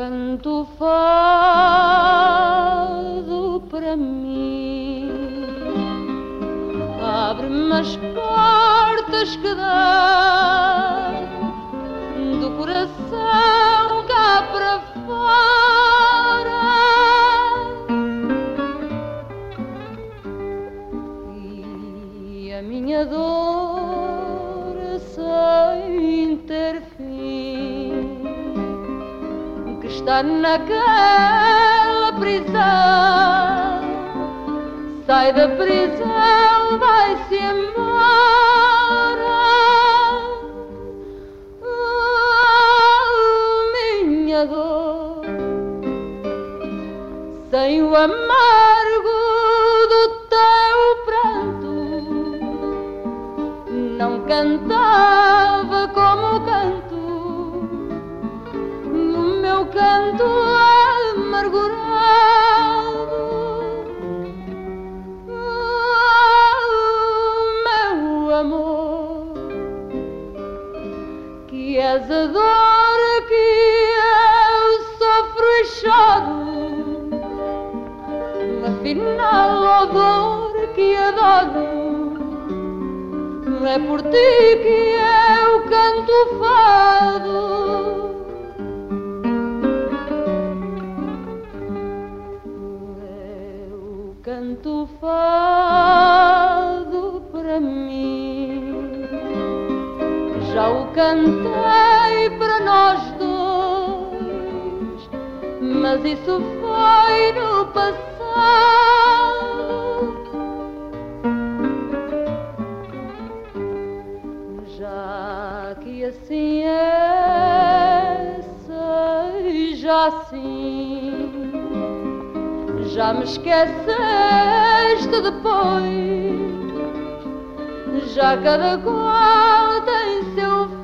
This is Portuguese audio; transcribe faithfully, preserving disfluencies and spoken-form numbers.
canto fado para mim, abre-me as portas que dão do coração cá para fora, e a minha dor sem ter fim, que está naquela prisão, sai da prisão, vai-se embora. Oh, minha dor, sem o amargo do teu pranto, não cantava como canto, no meu canto amargurado. Amor, que és a dor que eu sofro e choro, afinal, a dor que adoro, é por ti que eu canto fado. Eu canto fado para mim, já o cantei para nós dois, mas isso foi no passado. Já que assim é, seja assim, já me esqueceste depois, já cada qual tem seu